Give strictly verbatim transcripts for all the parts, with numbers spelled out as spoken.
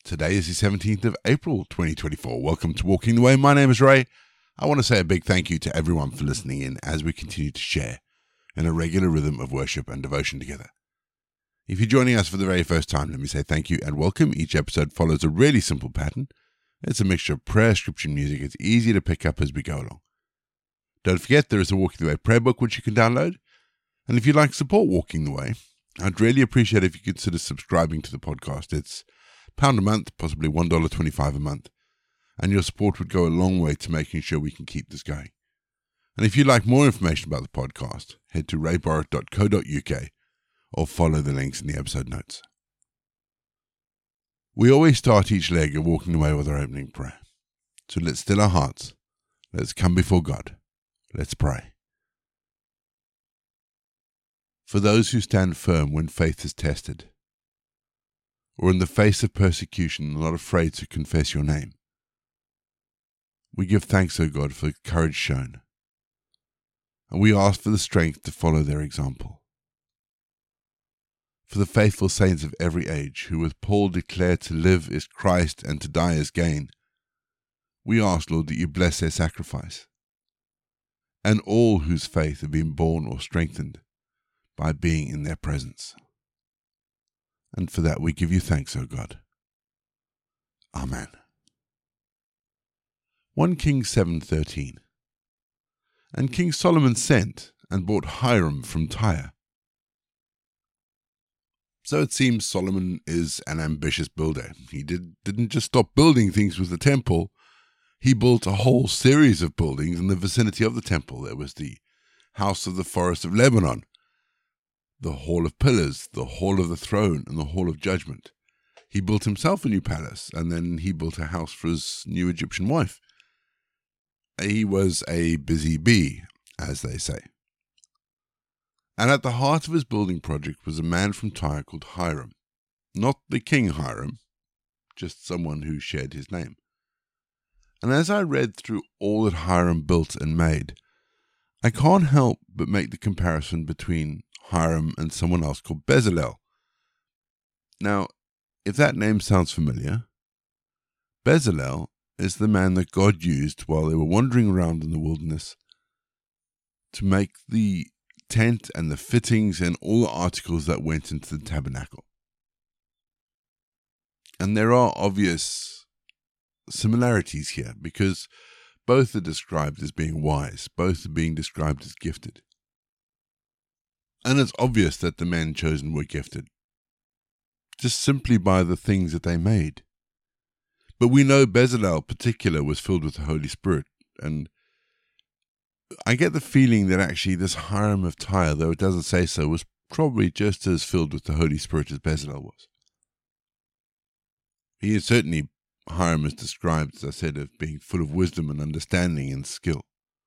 Today is the seventeenth of April, twenty twenty-four. Welcome to Walking the Way. My name is Ray. I want to say a big thank you to everyone for listening in as we continue to share in a regular rhythm of worship and devotion together. If you're joining us for the very first time, let me say thank you and welcome. Each episode follows a really simple pattern. It's a mixture of prayer, scripture, and music. It's easy to pick up as we go along. Don't forget, there is a Walking the Way prayer book which you can download. And if you'd like to support Walking the Way, I'd really appreciate it if you consider subscribing to the podcast. It's a pound a month, possibly one dollar twenty-five a month. And your support would go a long way to making sure we can keep this going. And if you'd like more information about the podcast, head to ray borrett dot co dot uk or follow the links in the episode notes. We always start each leg of Walking the Way with our opening prayer. So let's still our hearts. Let's come before God. Let's pray. For those who stand firm when faith is tested, or in the face of persecution are not afraid to confess your name, we give thanks, O God, for the courage shown, and we ask for the strength to follow their example. For the faithful saints of every age, who with Paul declared to live is Christ and to die is gain, we ask, Lord, that you bless their sacrifice, and all whose faith have been born or strengthened by being in their presence. And for that we give you thanks, O God. Amen. First Kings seven thirteen. And King Solomon sent and brought Hiram from Tyre. So it seems Solomon is an ambitious builder. He did, didn't just stop building things with the temple. He built a whole series of buildings in the vicinity of the temple. There was the House of the Forest of Lebanon, the Hall of Pillars, the Hall of the Throne, and the Hall of Judgment. He built himself a new palace, and then he built a house for his new Egyptian wife. He was a busy bee, as they say. And at the heart of his building project was a man from Tyre called Hiram. Not the King Hiram, just someone who shared his name. And as I read through all that Hiram built and made, I can't help but make the comparison between Hiram and someone else called Bezalel. Now, if that name sounds familiar, Bezalel is the man that God used while they were wandering around in the wilderness to make the tent and the fittings and all the articles that went into the tabernacle. And there are obvious similarities here because both are described as being wise, both are being described as gifted. And it's obvious that the men chosen were gifted, just simply by the things that they made. But we know Bezalel in particular was filled with the Holy Spirit, and I get the feeling that actually this Hiram of Tyre, though it doesn't say so, was probably just as filled with the Holy Spirit as Bezalel was. He is certainly, Hiram is described, as I said, of being full of wisdom and understanding and skill.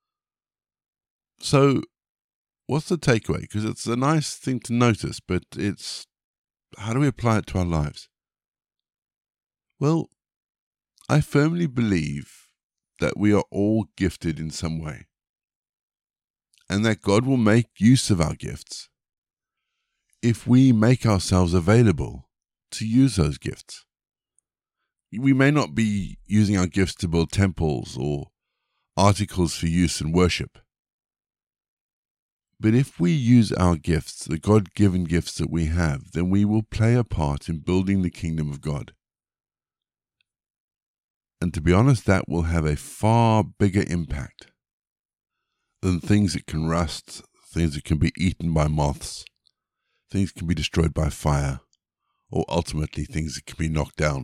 So, what's the takeaway? Because it's a nice thing to notice, but it's, how do we apply it to our lives? Well, I firmly believe that we are all gifted in some way, and that God will make use of our gifts if we make ourselves available to use those gifts. We may not be using our gifts to build temples or articles for use in worship, but if we use our gifts, the God-given gifts that we have, then we will play a part in building the kingdom of God. And to be honest, that will have a far bigger impact than things that can rust, things that can be eaten by moths, things that can be destroyed by fire, or ultimately things that can be knocked down.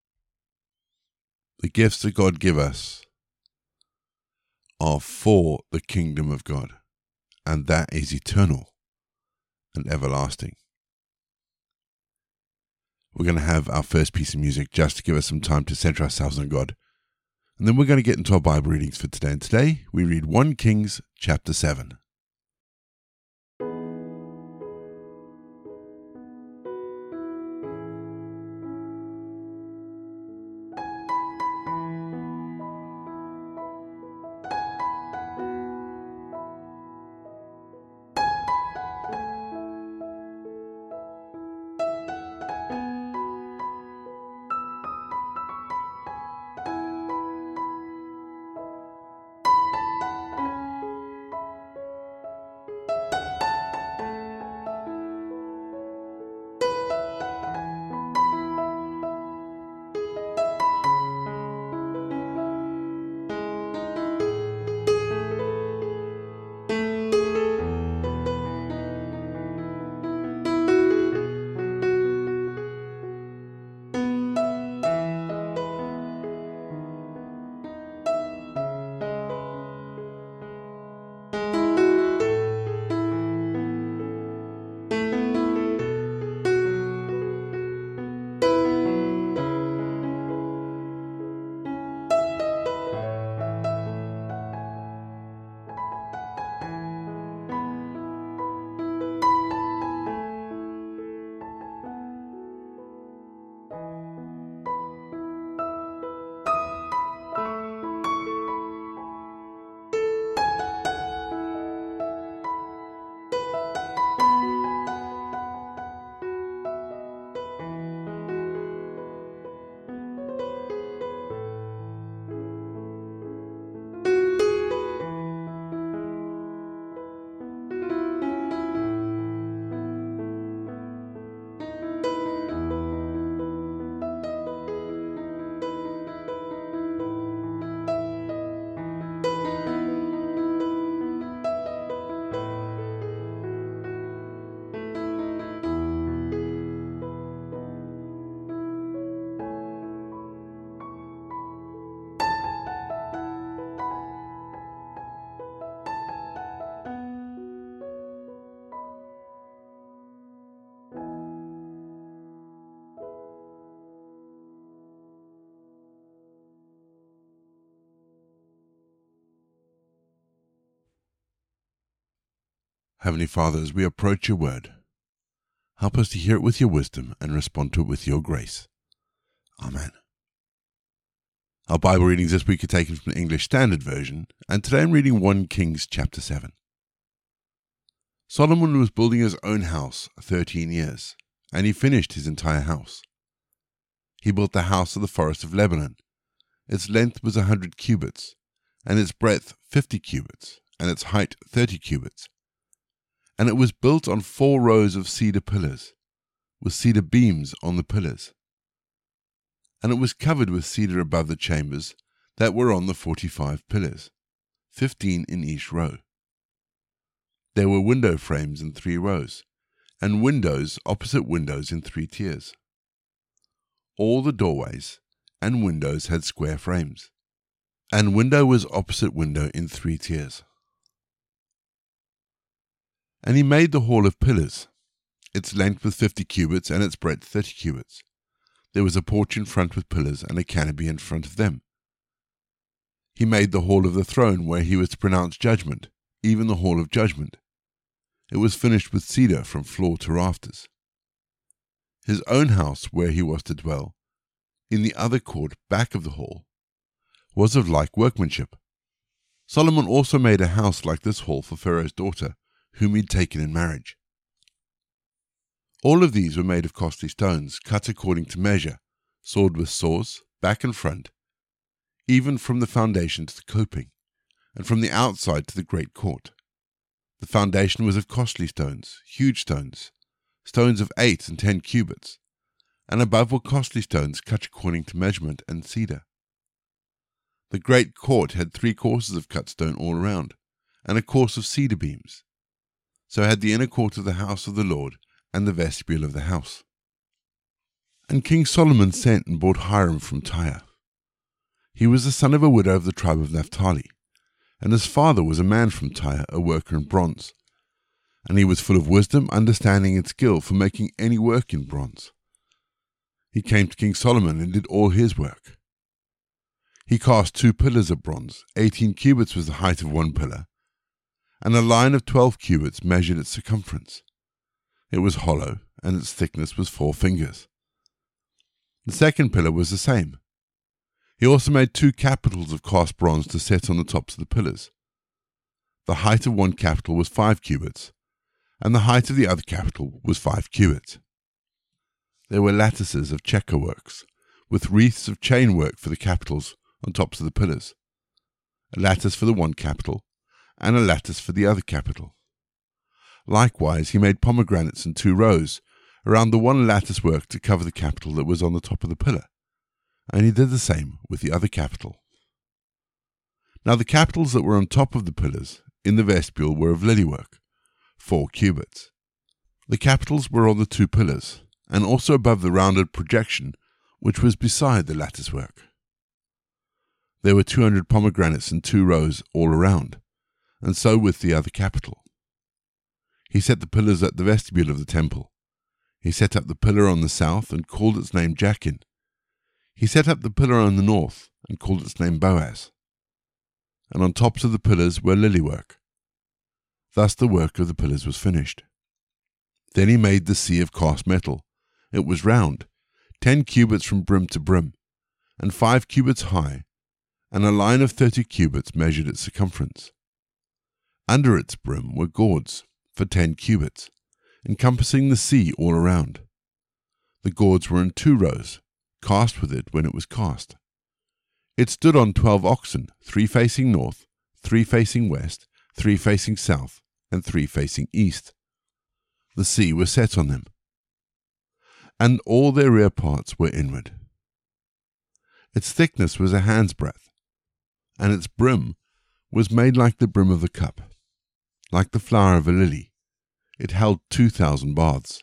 The gifts that God give us are for the kingdom of God, and that is eternal and everlasting. We're going to have our first piece of music just to give us some time to center ourselves on God. And then we're going to get into our Bible readings for today. And today we read First Kings chapter seven. Heavenly Father, as we approach your word, help us to hear it with your wisdom and respond to it with your grace. Amen. Our Bible readings this week are taken from the English Standard Version, and today I'm reading First Kings chapter seven. Solomon was building his own house thirteen years, and he finished his entire house. He built the house of the forest of Lebanon. Its length was a hundred cubits, and its breadth fifty cubits, and its height thirty cubits. And it was built on four rows of cedar pillars, with cedar beams on the pillars. And it was covered with cedar above the chambers that were on the forty-five pillars, fifteen in each row. There were window frames in three rows, and windows opposite windows in three tiers. All the doorways and windows had square frames, and window was opposite window in three tiers. And he made the hall of pillars. Its length was fifty cubits, and its breadth thirty cubits. There was a porch in front with pillars, and a canopy in front of them. He made the hall of the throne, where he was to pronounce judgment, even the hall of judgment. It was finished with cedar from floor to rafters. His own house, where he was to dwell, in the other court back of the hall, was of like workmanship. Solomon also made a house like this hall for Pharaoh's daughter, whom he had taken in marriage. All of these were made of costly stones, cut according to measure, sawed with saws, back and front, even from the foundation to the coping, and from the outside to the great court. The foundation was of costly stones, huge stones, stones of eight and ten cubits, and above were costly stones cut according to measurement and cedar. The great court had three courses of cut stone all around, and a course of cedar beams. So had the inner court of the house of the Lord, and the vestibule of the house. And King Solomon sent and brought Hiram from Tyre. He was the son of a widow of the tribe of Naphtali, and his father was a man from Tyre, a worker in bronze. And he was full of wisdom, understanding, and skill for making any work in bronze. He came to King Solomon and did all his work. He cast two pillars of bronze. Eighteen cubits was the height of one pillar, and a line of twelve cubits measured its circumference. It was hollow, and its thickness was four fingers. The second pillar was the same. He also made two capitals of cast bronze to set on the tops of the pillars. The height of one capital was five cubits, and the height of the other capital was five cubits. There were lattices of checker works, with wreaths of chain work for the capitals on tops of the pillars, a lattice for the one capital, and a lattice for the other capital. Likewise, he made pomegranates in two rows, around the one lattice work to cover the capital that was on the top of the pillar, and he did the same with the other capital. Now the capitals that were on top of the pillars in the vestibule were of lily work, four cubits. The capitals were on the two pillars, and also above the rounded projection which was beside the lattice work. There were two hundred pomegranates in two rows all around, and so with the other capital. He set the pillars at the vestibule of the temple. He set up the pillar on the south and called its name Jachin. He set up the pillar on the north and called its name Boaz. And on tops of the pillars were lily work. Thus the work of the pillars was finished. Then he made the sea of cast metal. It was round, ten cubits from brim to brim, and five cubits high, and a line of thirty cubits measured its circumference. Under its brim were gourds for ten cubits, encompassing the sea all around. The gourds were in two rows, cast with it when it was cast. It stood on twelve oxen, three facing north, three facing west, three facing south, and three facing east. The sea was set on them, and all their rear parts were inward. Its thickness was a hand's breadth, and its brim was made like the brim of the cup, like the flower of a lily. It held two thousand baths.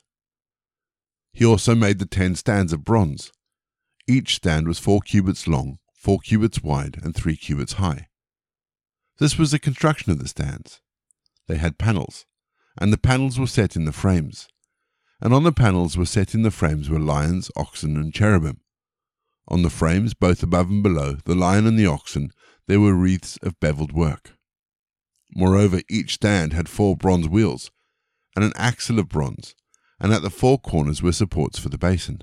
He also made the ten stands of bronze. Each stand was four cubits long, four cubits wide, and three cubits high. This was the construction of the stands. They had panels, and the panels were set in the frames. And on the panels were set in the frames were lions, oxen, and cherubim. On the frames, both above and below, the lion and the oxen, there were wreaths of beveled work. Moreover, each stand had four bronze wheels, and an axle of bronze, and at the four corners were supports for the basin.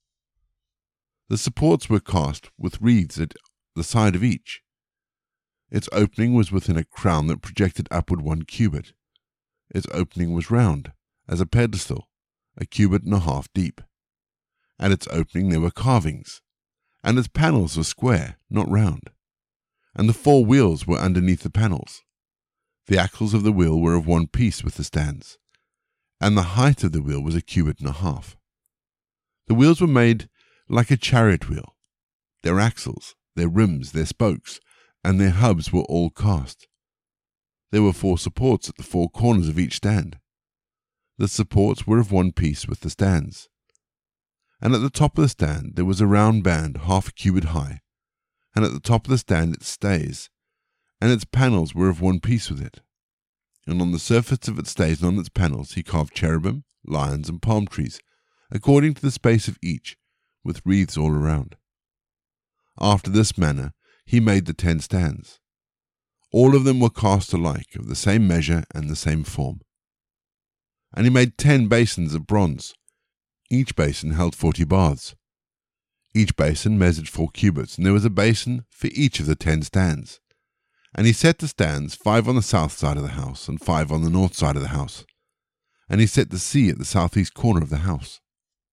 The supports were cast with wreaths at the side of each. Its opening was within a crown that projected upward one cubit. Its opening was round, as a pedestal, a cubit and a half deep. At its opening there were carvings, and its panels were square, not round. And the four wheels were underneath the panels. The axles of the wheel were of one piece with the stands, and the height of the wheel was a cubit and a half. The wheels were made like a chariot wheel. Their axles, their rims, their spokes, and their hubs were all cast. There were four supports at the four corners of each stand. The supports were of one piece with the stands. And at the top of the stand there was a round band half a cubit high, and at the top of the stand its stays, and its panels were of one piece with it. And on the surface of its stays and on its panels he carved cherubim, lions, and palm trees, according to the space of each, with wreaths all around. After this manner he made the ten stands. All of them were cast alike, of the same measure and the same form. And he made ten basins of bronze. Each basin held forty baths. Each basin measured four cubits, and there was a basin for each of the ten stands. And he set the stands, five on the south side of the house, and five on the north side of the house. And he set the sea at the southeast corner of the house.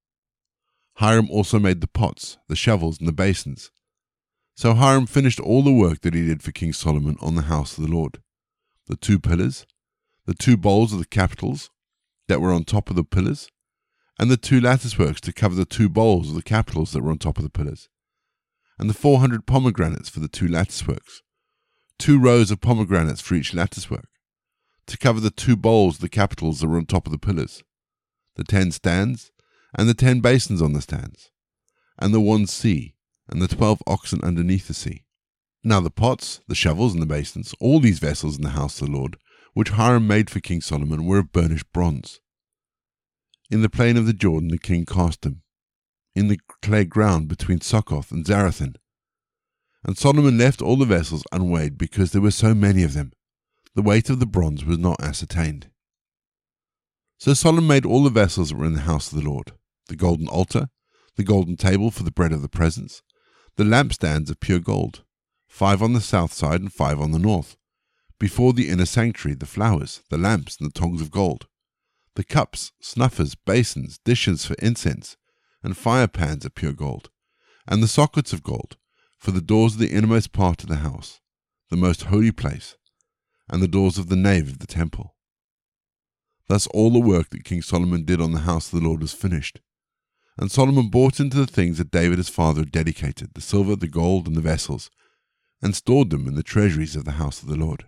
Hiram also made the pots, the shovels, and the basins. So Hiram finished all the work that he did for King Solomon on the house of the Lord. The two pillars, the two bowls of the capitals that were on top of the pillars, and the two lattice works to cover the two bowls of the capitals that were on top of the pillars, and the four hundred pomegranates for the two lattice works, two rows of pomegranates for each lattice work, to cover the two bowls of the capitals that were on top of the pillars, the ten stands, and the ten basins on the stands, and the one sea, and the twelve oxen underneath the sea. Now the pots, the shovels, and the basins, all these vessels in the house of the Lord, which Hiram made for King Solomon, were of burnished bronze. In the plain of the Jordan the king cast them, in the clay ground between Succoth and Zarethan. And Solomon left all the vessels unweighed, because there were so many of them. The weight of the bronze was not ascertained. So Solomon made all the vessels that were in the house of the Lord, the golden altar, the golden table for the bread of the presence, the lampstands of pure gold, five on the south side and five on the north, before the inner sanctuary, the flowers, the lamps, and the tongs of gold, the cups, snuffers, basins, dishes for incense, and fire pans of pure gold, and the sockets of gold, for the doors of the innermost part of the house, the most holy place, and the doors of the nave of the temple. Thus all the work that King Solomon did on the house of the Lord was finished. And Solomon brought into the things that David his father had dedicated, the silver, the gold, and the vessels, and stored them in the treasuries of the house of the Lord.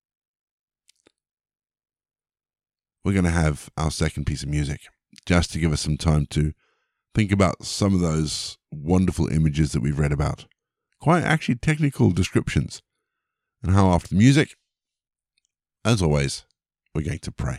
We're going to have our second piece of music, just to give us some time to think about some of those wonderful images that we've read about. Quite actually technical descriptions. And how after the music, as always, we're going to pray.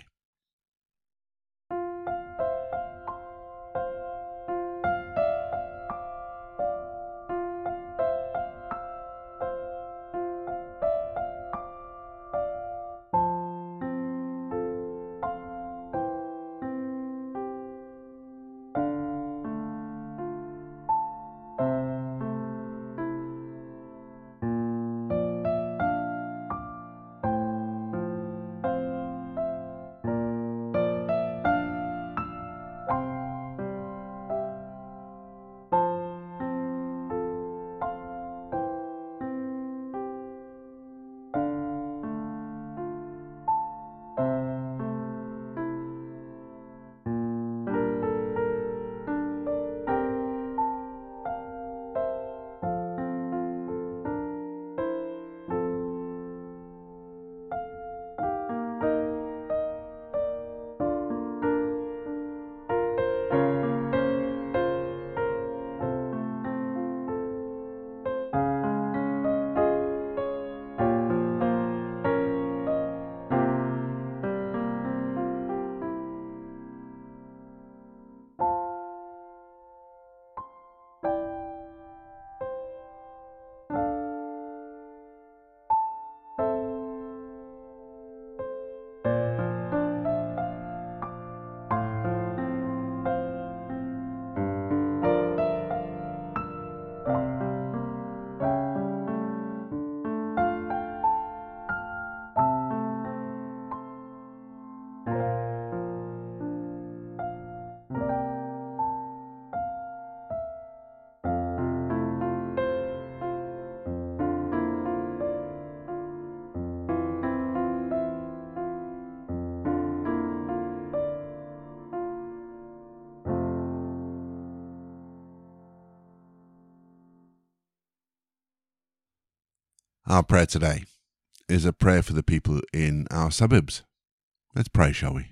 Our prayer today is a prayer for the people in our suburbs. Let's pray, shall we?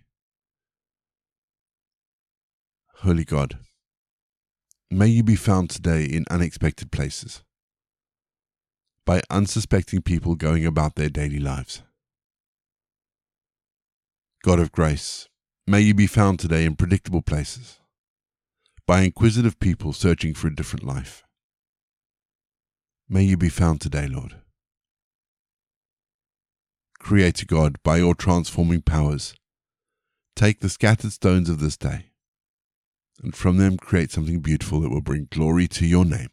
Holy God, may you be found today in unexpected places, by unsuspecting people going about their daily lives. God of grace, may you be found today in predictable places, by inquisitive people searching for a different life. May you be found today, Lord. Creator God, by your transforming powers, take the scattered stones of this day, and from them create something beautiful that will bring glory to your name.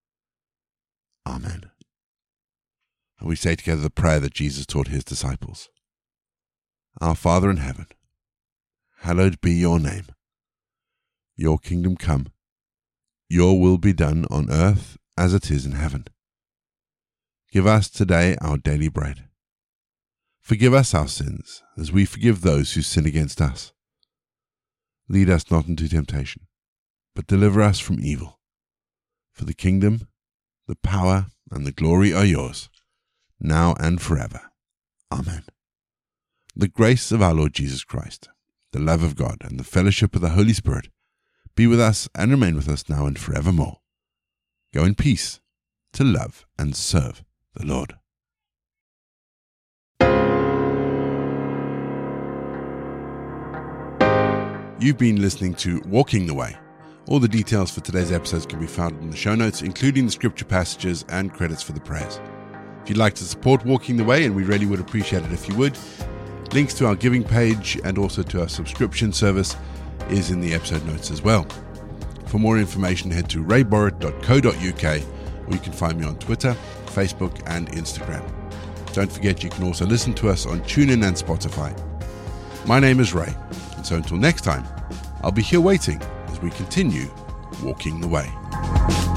Amen. And we say together the prayer that Jesus taught his disciples. Our Father in heaven, hallowed be your name. Your kingdom come, your will be done on earth as it is in heaven. Give us today our daily bread. Forgive us our sins, as we forgive those who sin against us. Lead us not into temptation, but deliver us from evil. For the kingdom, the power, and the glory are yours, now and forever. Amen. The grace of our Lord Jesus Christ, the love of God, and the fellowship of the Holy Spirit be with us and remain with us now and forevermore. Go in peace to love and serve the Lord. You've been listening to Walking the Way. All the details for today's episodes can be found in the show notes, including the scripture passages and credits for the prayers. If you'd like to support Walking the Way, and we really would appreciate it if you would, links to our giving page and also to our subscription service is in the episode notes as well. For more information, head to ray borrett dot co dot uk, or you can find me on Twitter, Facebook, and Instagram. Don't forget you can also listen to us on TuneIn and Spotify. My name is Ray, and so until next time, I'll be here waiting as we continue walking the way.